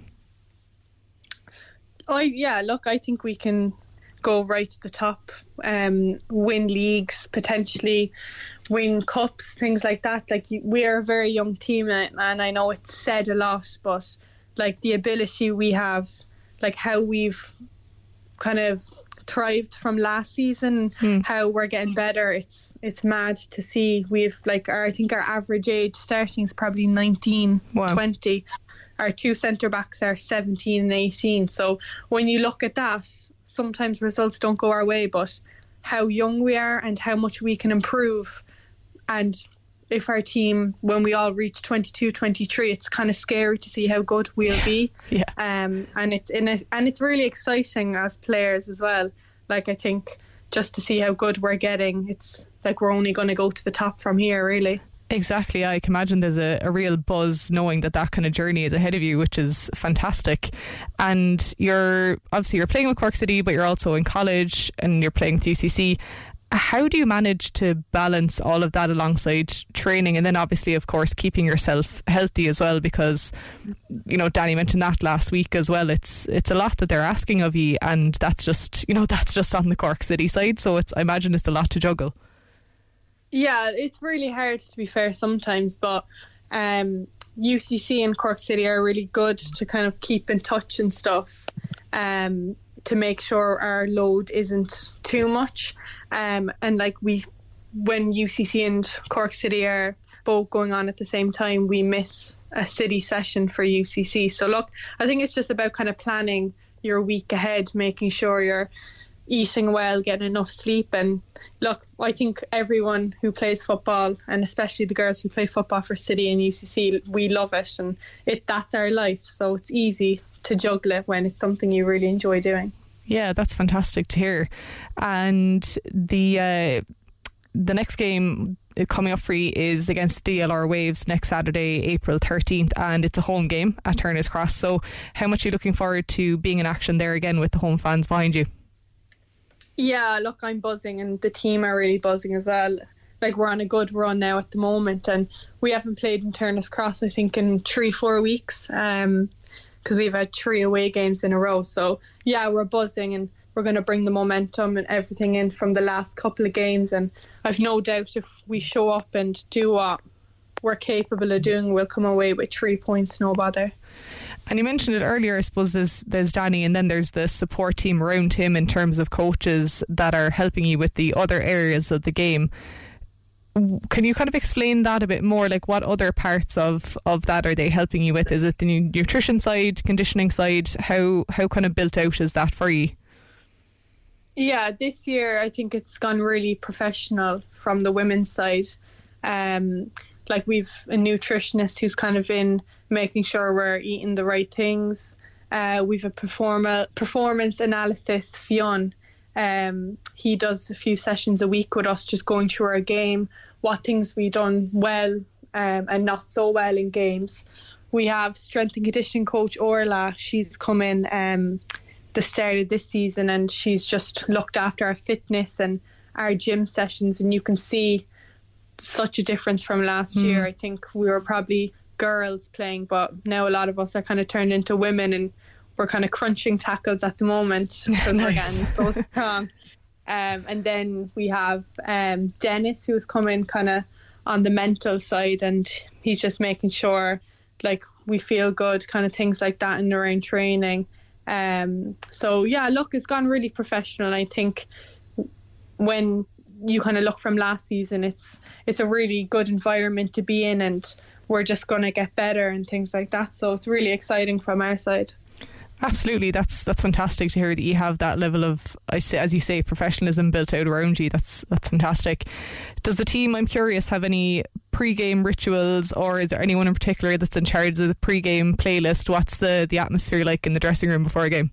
I yeah, look, I think we can go right to the top, um, win leagues, potentially win cups, things like that. Like, we're a very young team, and I know it's said a lot, but like the ability we have, like how we've kind of thrived from last season, hmm. how we're getting better, it's it's mad to see. We've like our, I think our average age starting is probably nineteen, wow. twenty. Our two centre backs are seventeen and eighteen. So when you look at that, sometimes results don't go our way, but how young we are and how much we can improve. And if our team, when we all reach twenty-two, twenty-three, it's kind of scary to see how good we'll be.
yeah.
Um, and it's in a, and it's really exciting as players as well. Like, I think just to see how good we're getting, it's like we're only going to go to the top from here, really.
Exactly. I can imagine there's a, a real buzz knowing that that kind of journey is ahead of you, which is fantastic. And you're obviously you're playing with Cork City, but you're also in college and you're playing with U C C. How do you manage to balance all of that alongside training, and then obviously, of course, keeping yourself healthy as well? Because, you know, Danny mentioned that last week as well. It's it's a lot that they're asking of you, and that's just, you know, that's just on the Cork City side. So it's I imagine it's a lot to juggle.
Yeah, it's really hard, to be fair, sometimes, but um, U C C and Cork City are really good to kind of keep in touch and stuff, um, to make sure our load isn't too much. Um, and like we, when U C C and Cork City are both going on at the same time, we miss a city session for U C C. So look, I think it's just about kind of planning your week ahead, making sure you're eating well, getting enough sleep. And look, I think everyone who plays football, and especially the girls who play football for City and U C C, we love it, and it that's our life, so it's easy to juggle it when it's something you really enjoy doing.
Yeah, that's fantastic to hear. And the uh, the next game coming up for you is against D L R Waves next Saturday, April thirteenth, and it's a home game at Turner's Cross. So how much are you looking forward to being in action there again with the home fans behind you?
Yeah, look, I'm buzzing, and the team are really buzzing as well. Like, we're on a good run now at the moment, and we haven't played in Turner's Cross, I think, in three, four weeks, um, because we've had three away games in a row. So, yeah, we're buzzing, and we're going to bring the momentum and everything in from the last couple of games. And I've no doubt if we show up and do what we're capable of doing, we'll come away with three points, no bother.
And you mentioned it earlier, I suppose there's, there's Danny, and then there's the support team around him in terms of coaches that are helping you with the other areas of the game. Can you kind of explain that a bit more? Like, what other parts of, of that are they helping you with? Is it the nutrition side, conditioning side? How how kind of built out is that for you?
Yeah, this year I think it's gone really professional from the women's side. Um, like, we've a nutritionist who's kind of in making sure we're eating the right things. Uh, we've a performa, performance analysis, Fionn. Um, he does a few sessions a week with us, just going through our game, what things we done well um, and not so well in games. We have strength and conditioning coach Orla. She's come in um, the start of this season, and she's just looked after our fitness and our gym sessions, and you can see such a difference from last mm. year. I think we were probably girls playing, but now a lot of us are kind of turned into women, and we're kind of crunching tackles at the moment because nice. We're getting so strong. Um, and then we have um, Dennis, who's coming kind of on the mental side, and he's just making sure like we feel good, kind of things like that in around training. Um, so yeah, look, it's gone really professional. I think when you kind of look from last season, it's it's a really good environment to be in, and we're just going to get better and things like that. So it's really exciting from our side.
Absolutely, that's that's fantastic to hear that you have that level of, as you say, professionalism built out around you. That's that's fantastic. Does the team, I'm curious, have any pre-game rituals, or is there anyone in particular that's in charge of the pre-game playlist? What's the, the atmosphere like in the dressing room before a game?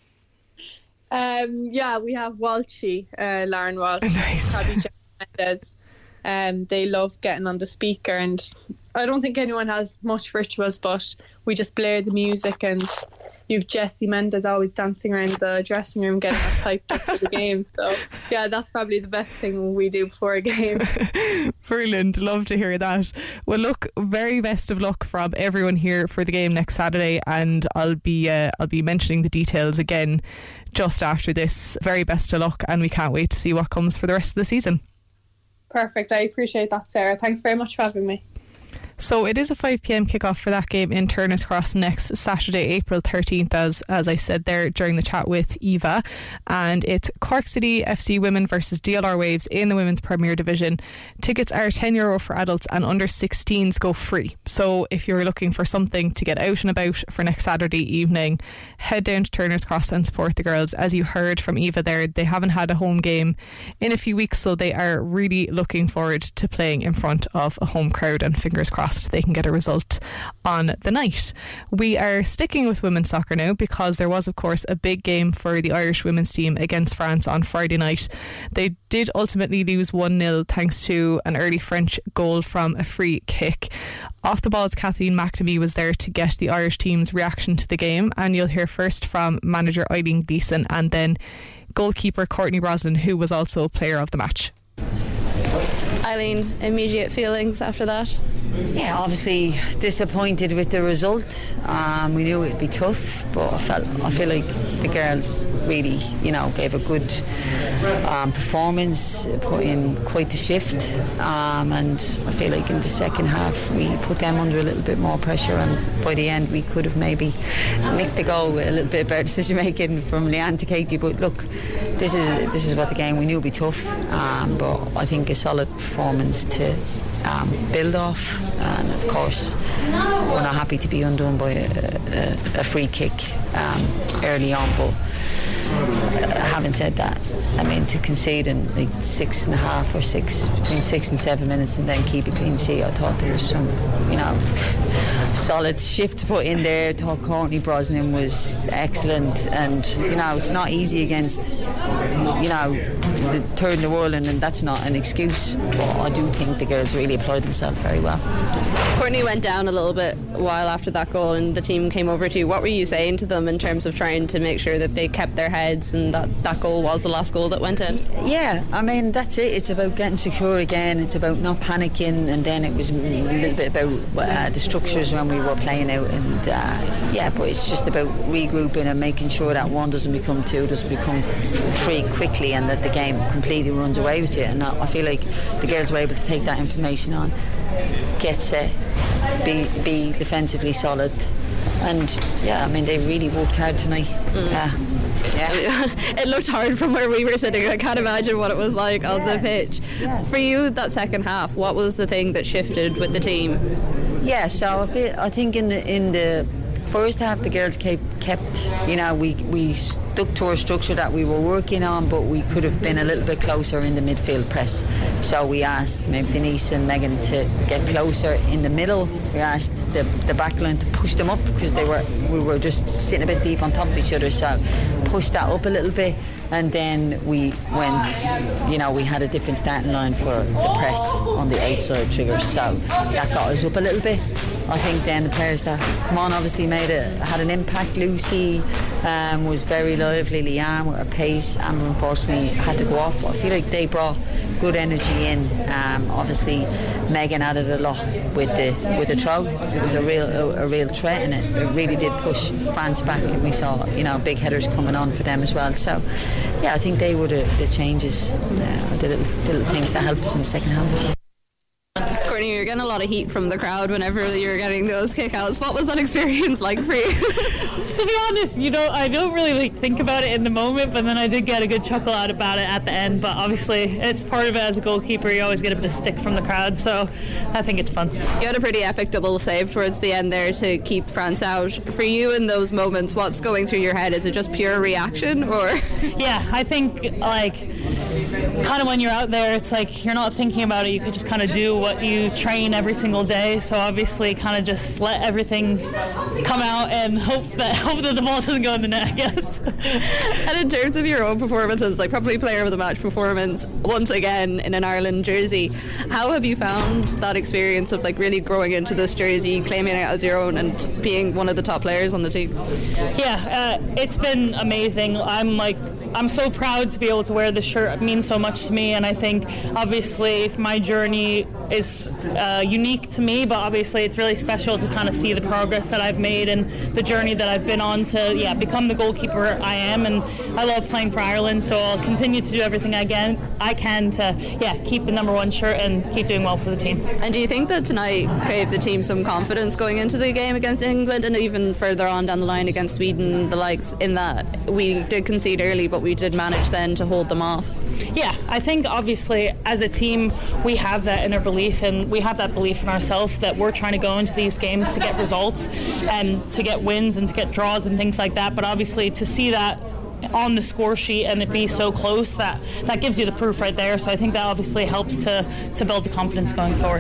Um, yeah, we have Walshy, uh, Lauren Walsh,
nice.
Probably Jack Mendes. Um, they love getting on the speaker, and I don't think anyone has much rituals, but we just blare the music, and you've Jessie Mendes always dancing around the dressing room getting us hyped up for the game. So yeah, that's probably the best thing we do before a game.
Brilliant, love to hear that. Well, look, very best of luck from everyone here for the game next Saturday, and I'll be uh, I'll be mentioning the details again just after this. Very best of luck, and we can't wait to see what comes for the rest of the season.
Perfect, I appreciate that, Sarah. Thanks very much for having me.
So it is a five p.m. kickoff for that game in Turner's Cross next Saturday, April thirteenth, as as I said there during the chat with Eva. And it's Cork City F C Women versus D L R Waves in the Women's Premier Division. Tickets are ten euro for adults, and under sixteens go free. So if you're looking for something to get out and about for next Saturday evening, head down to Turner's Cross and support the girls. As you heard from Eva there, they haven't had a home game in a few weeks, so they are really looking forward to playing in front of a home crowd, and fingers crossed they can get a result on the night. We are sticking with women's soccer now, because there was of course a big game for the Irish women's team against France on Friday night. They did ultimately lose one nil thanks to an early French goal from a free kick. Off the balls, Kathleen McNamee was there to get the Irish team's reaction to the game, and you'll hear first from manager Eileen Gleeson and then goalkeeper Courtney Brosnan, who was also player of the match.
Eileen, immediate feelings after that?
Yeah, obviously disappointed with the result. Um, we knew it'd be tough, but I felt I feel like the girls really, you know, gave a good um, performance, put in quite the shift, um, and I feel like in the second half we put them under a little bit more pressure, and by the end we could have maybe nicked the goal with a little bit better decision making from Leanne to Katie. But look, this is this is what the game, we knew it'd be tough, um, but I think a solid performance to um, build off, and of course we're not happy to be undone by a, a, a free kick um, early on, but uh, having said that, I mean, to concede in like six and a half or six, between six and seven minutes and then keep a clean sheet, I thought there was some, you know, solid shift to put in there. I thought Courtney Brosnan was excellent, and, you know, it's not easy against, you know, the third in the world, and, and that's not an excuse, but I do think the girls really applied themselves very well.
Courtney went down a little bit a while after that goal and the team came over to you. What were you saying to them in terms of trying to make sure that they kept their heads and that that goal was the last goal that went in?
Yeah, I mean, that's it. It's about getting secure again. It's about not panicking, and then it was a little bit about uh, the structures when we were playing out, and uh, yeah, but it's just about regrouping and making sure that one doesn't become two, doesn't become three quickly, and that the game completely runs away with you. And I feel like the girls were able to take that information on, get set, be, be defensively solid, and yeah, I mean, they really worked hard tonight. Mm. Uh,
Yeah. It looked hard from where we were sitting. I can't imagine what it was like on yeah. the pitch. Yeah. For you, that second half, what was the thing that shifted with the team?
Yeah, so I, feel, I think in the in the first half, the girls kept, kept you know, we we stuck to our structure that we were working on, but we could have been a little bit closer in the midfield press. So we asked maybe Denise and Megan to get closer in the middle. We asked the the back line to push them up, because they were we were just sitting a bit deep on top of each other. So push that up a little bit, and then we went, you know, we had a different starting line for the press on the outside triggers. So that got us up a little bit. I think then the players that come on obviously made a had an impact. Lucy um, was very lively, Leanne with her pace, Amber unfortunately had to go off, but I feel like they brought good energy in. Um, obviously Megan added a lot with the with the throw. It was a real a, a real threat, and it, it really did push France back, and we saw, you know, big headers coming on for them as well. So yeah, I think they were the, the changes, uh, the, little, the little things that helped us in the second half.
Courtney, you're getting a lot of heat from the crowd whenever you're getting those kickouts. What was that experience like for you?
To be honest, you know, I don't really like think about it in the moment, but then I did get a good chuckle out about it at the end. But obviously, it's part of it as a goalkeeper. You always get a bit of stick from the crowd, so I think it's fun.
You had a pretty epic double save towards the end there to keep France out. For you in those moments, what's going through your head? Is it just pure reaction, or?
Yeah, I think like kind of when you're out there, it's like you're not thinking about it. You could just kind of do what you train every single day. So obviously, kind of just let everything come out and hope that hope that the ball doesn't go in the net, I guess.
And in terms of your own performances, like probably player of the match performance once again in an Ireland jersey, how have you found that experience of like really growing into this jersey, claiming it as your own, and being one of the top players on the team?
Yeah, uh, it's been amazing. I'm like I'm so proud to be able to wear this shirt. It means so much to me, and I think obviously my journey is uh, unique to me, but obviously it's really special to kind of see the progress that I've made and the journey that I've been on to yeah become the goalkeeper I am. And I love playing for Ireland, so I'll continue to do everything I can I can to yeah keep the number one shirt and keep doing well for the team.
And do you think that tonight gave the team some confidence going into the game against England, and even further on down the line against Sweden, the likes, in that we did concede early but we did manage then to hold them off?
Yeah, I think obviously as a team we have that inner belief, and we have that belief in ourselves that we're trying to go into these games to get results and to get wins and to get draws and things like that. But obviously to see that on the score sheet and it be so close, that that gives you the proof right there. So I think that obviously helps to to build the confidence going forward.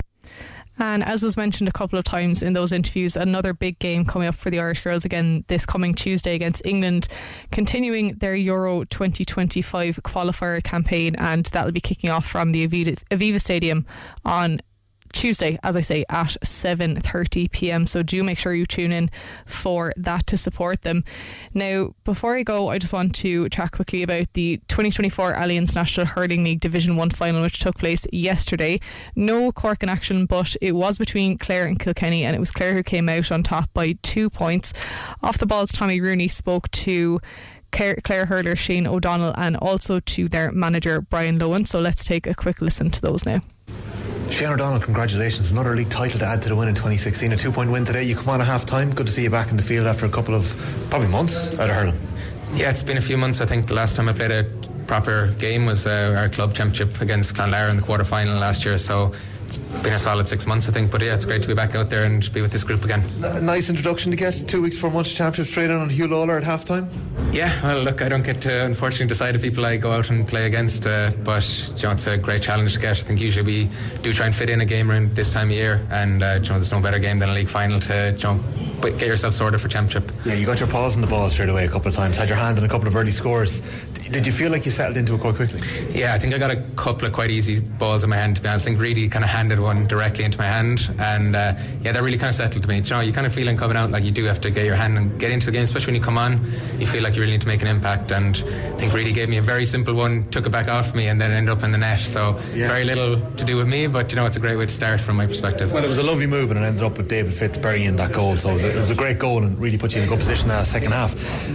And as was mentioned a couple of times in those interviews, another big game coming up for the Irish girls again this coming Tuesday against England, continuing their Euro twenty twenty-five qualifier campaign, and that'll be kicking off from the Aviva, Aviva Stadium on Tuesday, as I say, at seven thirty p m. So do make sure you tune in for that to support them. Now, before I go, I just want to chat quickly about the twenty twenty-four Alliance National Hurling League Division one final, which took place yesterday. No Cork in action, but it was between Clare and Kilkenny, and it was Clare who came out on top by two points. Off the balls, Tommy Rooney spoke to Clare, Clare hurler Shane O'Donnell and also to their manager Brian Lowen. So let's take a quick listen to those now.
Shane O'Donnell, congratulations. Another league title to add to the win in twenty sixteen. A two point win today. You come on at half time. Good to see you back in the field after a couple of probably months out of hurling.
Yeah, it's been a few months. I think the last time I played a proper game was uh, our club championship against Clonlara in the quarter final last year. So it's been a solid six months, I think. But yeah, it's great to be back out there and be with this group again.
A nice introduction to get two weeks before Munster Championship straight on Hugh Lawler at half time.
Yeah, well, look, I don't get to unfortunately decide the people I go out and play against, uh, but you know, it's a great challenge to get. I think usually we do try and fit in a game around this time of year, and uh, you know, there's no better game than a league final to you know, get yourself sorted for championship.
Yeah, you got your paws on the ball straight away a couple of times, had your hand on a couple of early scores. Did you feel like you settled into it quite quickly?
Yeah, I think I got a couple of quite easy balls in my hand, to be honest. I think Reedy kind of handed one directly into my hand, and uh, yeah, that really kind of settled to me. You know, you kind of feeling coming out like you do have to get your hand and get into the game, especially when you come on. You feel like you really need to make an impact, and I think Reedy gave me a very simple one, took it back off me, and then ended up in the net. So yeah. Very little to do with me, but you know, it's a great way to start from my perspective.
Well, it was a lovely move, and it ended up with David Fitz burying that goal. So it was, a, it was a great goal and really put you in a good position in the second half.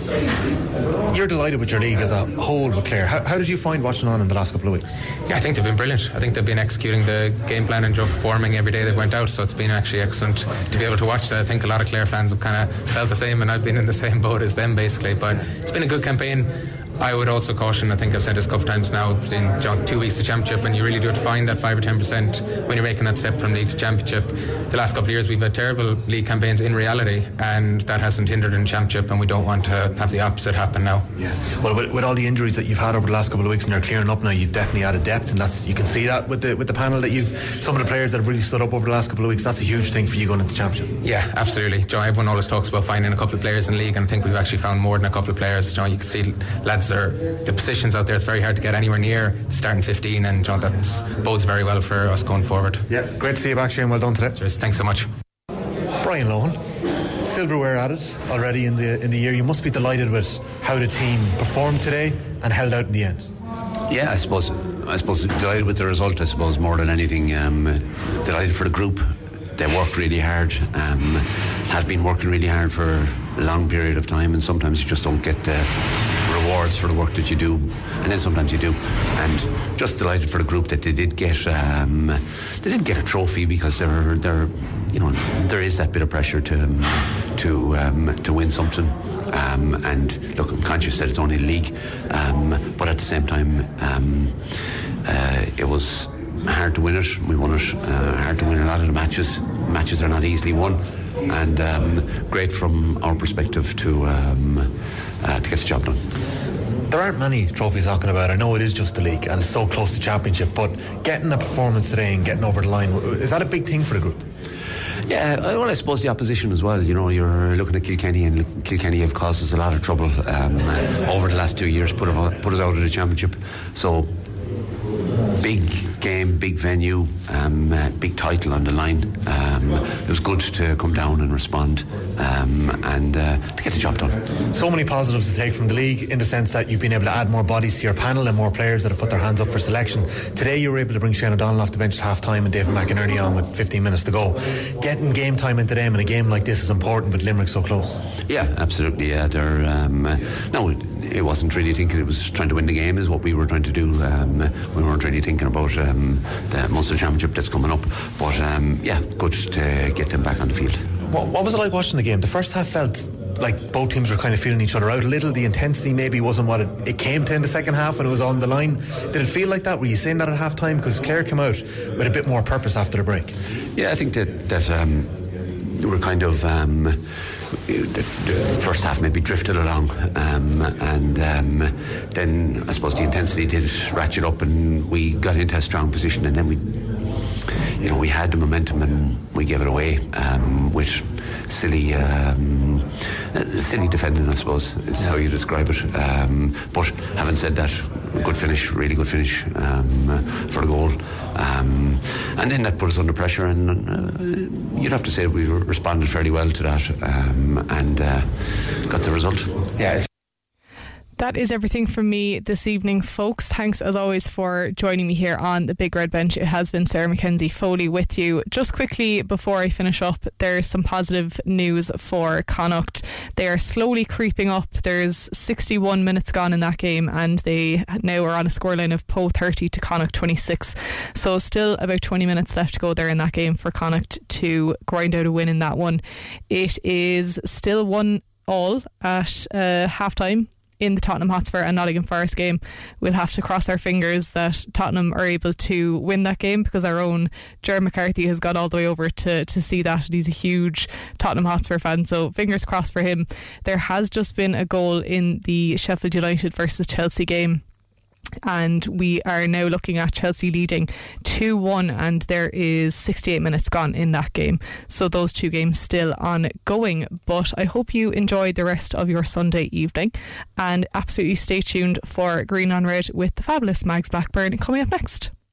You're delighted with your league as a whole with Clare. How, how did you find watching on in the last couple of weeks?
Yeah, I think they've been brilliant. I think they've been executing the game plan and performing every day they went out, so it's been actually excellent to be able to watch that. I think a lot of Clare fans have kind of felt the same, and I've been in the same boat as them basically, but it's been a good campaign. I would also caution, I think I've said this a couple of times now, in you know, two weeks to championship, and you really do have to find that five or ten percent when you're making that step from league to championship. The last couple of years we've had terrible league campaigns in reality, and that hasn't hindered in championship, and we don't want to have the opposite happen now.
Yeah, well, with, with all the injuries that you've had over the last couple of weeks and they're clearing up now, you've definitely added depth, and that's, you can see that with the with the panel that you've, some of the players that have really stood up over the last couple of weeks. That's a huge thing for you going into championship.
Yeah, absolutely. Joe, everyone always talks about finding a couple of players in the league, and I think we've actually found more than a couple of players. Joe, you can see lads are the positions out there, it's very hard to get anywhere near the starting fifteen, and John, that bodes very well for us going forward.
Yeah, great to see you back, Shane. Well done today.
Cheers, thanks so much.
Brian Lohan, silverware added already in the in the year. You must be delighted with how the team performed today and held out in the end.
Yeah, I suppose I suppose delighted with the result, I suppose, more than anything. Um, delighted for the group. They worked really hard, um, have been working really hard for a long period of time, and sometimes you just don't get the rewards for the work that you do, and then sometimes you do. And just delighted for the group that they did get um, they did get a trophy, because they're they're you know there is that bit of pressure to to um, to win something. Um, and look, I'm conscious that it's only a league, um, but at the same time, um, uh, it was hard to win it. We won it. Uh, hard to win a lot of the matches. Matches are not easily won, and um, great from our perspective to um, uh, to get the job done.
There aren't many trophies knocking about. I know it is just the league and it's so close to championship, but getting a performance today and getting over the line, is that a big thing for the group?
Yeah, well, I suppose the opposition as well. You know, you're looking at Kilkenny, and Kilkenny have caused us a lot of trouble um, over the last two years. Put us put us out of the championship. So. Big game, big venue, um, uh, big title on the line. Um, it was good to come down and respond um, and uh, to get the job done.
So many positives to take from the league, in the sense that you've been able to add more bodies to your panel and more players that have put their hands up for selection. Today you were able to bring Shane O'Donnell off the bench at half time and David McInerney on with fifteen minutes to go. Getting game time into them in a game like this is important, but Limerick so close.
Yeah, absolutely. Yeah, they're um, uh, no, it, it wasn't really thinking it was trying to win the game is what we were trying to do. Um, we weren't really thinking about um, the Munster Championship that's coming up, but um, yeah, good to get them back on the field.
What, what was it like watching the game? The first half felt like both teams were kind of feeling each other out a little. The intensity maybe wasn't what it, it came to in the second half when it was on the line. Did it feel like that? Were you saying that at half time? Because Clare came out with a bit more purpose after the break.
Yeah, I think that, that um, we're kind of um, the, the first half maybe drifted along, um, and um, then I suppose the intensity did ratchet up, and we got into a strong position, and then we you know we had the momentum and we gave it away um, with silly um, silly defending, I suppose is how you describe it, um, but having said that, good finish, really good finish um, for the goal, um, and then that put us under pressure, and uh, you'd have to say we responded fairly well to that, um, and uh, got the result.
Yeah.
That is everything from me this evening, folks. Thanks as always for joining me here on the Big Red Bench. It has been Sarah Mackenzie Foley with you. Just quickly before I finish up, there's some positive news for Connacht. They are slowly creeping up. There's sixty-one minutes gone in that game, and they now are on a scoreline of Poe thirty to Connacht twenty-six. So still about twenty minutes left to go there in that game for Connacht to grind out a win in that one. It is still one all at uh, half time in the Tottenham Hotspur and Nottingham Forest game. We'll have to cross our fingers that Tottenham are able to win that game, because our own Ger McCarthy has gone all the way over to, to see that, and he's a huge Tottenham Hotspur fan, so fingers crossed for him. There has just been a goal in the Sheffield United versus Chelsea game, and we are now looking at Chelsea leading two one, and there is sixty-eight minutes gone in that game, so those two games still ongoing. But I hope you enjoyed the rest of your Sunday evening, and absolutely stay tuned for Green on Red with the fabulous Mags Blackburn coming up next.